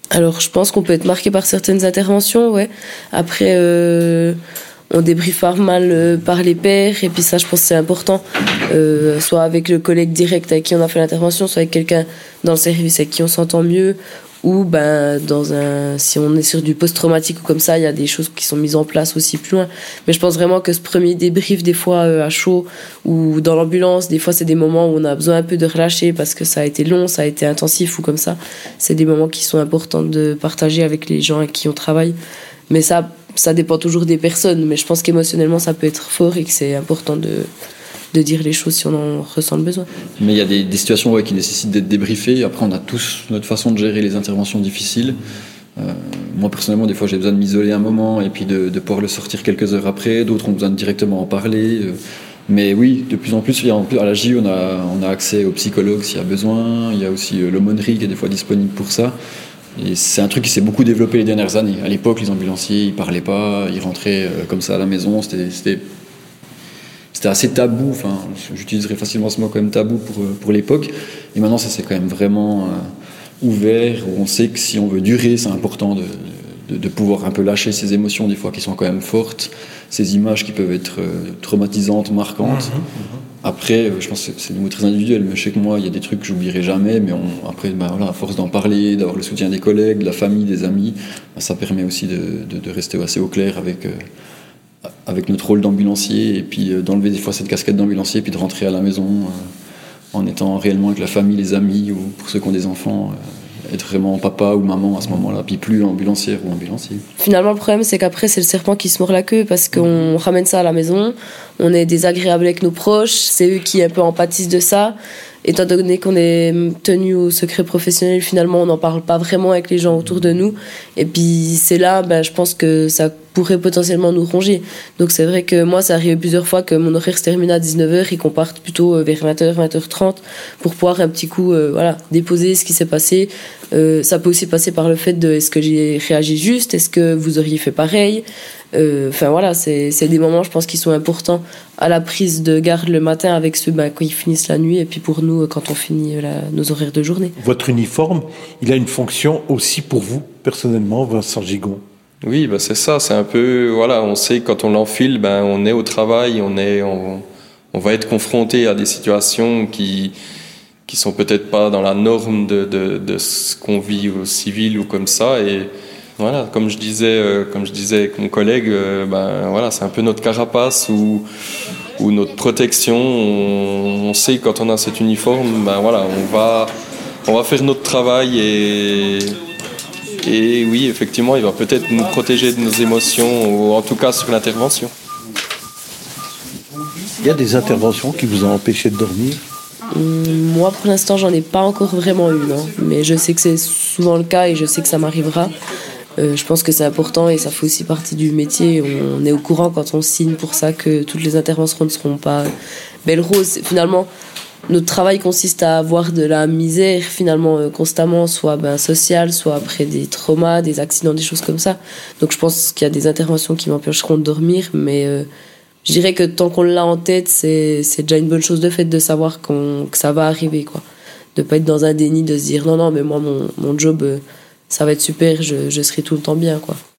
Alors, je pense qu'on peut être marqué par certaines interventions, ouais. Après, on débriefe pas mal par les pairs, et puis ça, je pense que c'est important. Soit avec le collègue direct avec qui on a fait l'intervention, soit avec quelqu'un dans le service avec qui on s'entend mieux, ou si on est sur du post-traumatique ou comme ça, il y a des choses qui sont mises en place aussi plus loin. Mais je pense vraiment que ce premier débrief, des fois à chaud ou dans l'ambulance, des fois c'est des moments où on a besoin un peu de relâcher parce que ça a été long, ça a été intensif ou comme ça. C'est des moments qui sont importants de partager avec les gens avec qui on travaille. Mais ça dépend toujours des personnes. Mais je pense qu'émotionnellement, ça peut être fort et que c'est important de dire les choses si on en ressent le besoin. Mais il y a des situations qui nécessitent d'être débriefées. Après, on a tous notre façon de gérer les interventions difficiles. Moi, personnellement, des fois, j'ai besoin de m'isoler un moment et puis de pouvoir le sortir quelques heures après. D'autres ont besoin de directement en parler. Mais oui, de plus en plus, à la J, on a accès aux psychologues s'il y a besoin. Il y a aussi l'aumônerie qui est des fois disponible pour ça. Et c'est un truc qui s'est beaucoup développé les dernières années. À l'époque, les ambulanciers, ils parlaient pas, ils rentraient comme ça à la maison. C'était assez tabou, j'utiliserais facilement ce mot comme tabou pour l'époque. Et maintenant, ça s'est quand même vraiment ouvert, où on sait que si on veut durer, c'est important de pouvoir un peu lâcher ces émotions, des fois qui sont quand même fortes, ces images qui peuvent être traumatisantes, marquantes. Après, je pense que c'est des mots très individuels, mais je sais que moi, il y a des trucs que j'oublierai jamais, mais après, à force d'en parler, d'avoir le soutien des collègues, de la famille, des amis, ça permet aussi de rester assez au clair avec notre rôle d'ambulancier, et puis d'enlever des fois cette casquette d'ambulancier, puis de rentrer à la maison en étant réellement avec la famille, les amis, ou pour ceux qui ont des enfants, être vraiment papa ou maman à ce moment-là, puis plus ambulancière ou ambulancier. Finalement, le problème, c'est qu'après, c'est le serpent qui se mord la queue, parce qu'on ramène ça à la maison, on est désagréable avec nos proches, c'est eux qui un peu en pâtissent de ça. Étant donné qu'on est tenu au secret professionnel, finalement, on n'en parle pas vraiment avec les gens autour de nous. Et puis, c'est là, je pense que ça pourrait potentiellement nous ronger. Donc, c'est vrai que moi, ça arrive plusieurs fois que mon horaire se termine à 19h et qu'on parte plutôt vers 20h, 20h30 pour pouvoir un petit coup, déposer ce qui s'est passé. Ça peut aussi passer par le fait de est-ce que j'ai réagi juste, est-ce que vous auriez fait pareil. C'est des moments, je pense, qui sont importants à la prise de garde le matin avec ceux quand ils finissent la nuit, et puis pour nous quand on finit nos horaires de journée. Votre uniforme, il a une fonction aussi pour vous personnellement, Vincent Gigon? Oui, c'est ça, c'est un peu, on sait que quand on l'enfile, on est au travail, on va être confronté à des situations qui sont peut-être pas dans la norme de ce qu'on vit au civil ou comme ça, et voilà, comme je disais avec mon collègue, c'est un peu notre carapace ou notre protection. On sait que quand on a cet uniforme, on va faire notre travail et oui, effectivement, il va peut-être nous protéger de nos émotions, ou en tout cas sur l'intervention. Il y a des interventions qui vous ont empêché de dormir? Moi, pour l'instant, j'en ai pas encore vraiment eu, mais je sais que c'est souvent le cas et je sais que ça m'arrivera. Je pense que c'est important et ça fait aussi partie du métier. On est au courant quand on signe pour ça que toutes les interventions ne seront pas belles roses. Finalement, notre travail consiste à avoir de la misère constamment, soit sociale, soit après des traumas, des accidents, des choses comme ça. Donc je pense qu'il y a des interventions qui m'empêcheront de dormir, mais je dirais que tant qu'on l'a en tête, c'est déjà une bonne chose de fait de savoir que ça va arriver, quoi. De pas être dans un déni, de se dire non, mais moi mon job, ça va être super, je serai tout le temps bien, quoi.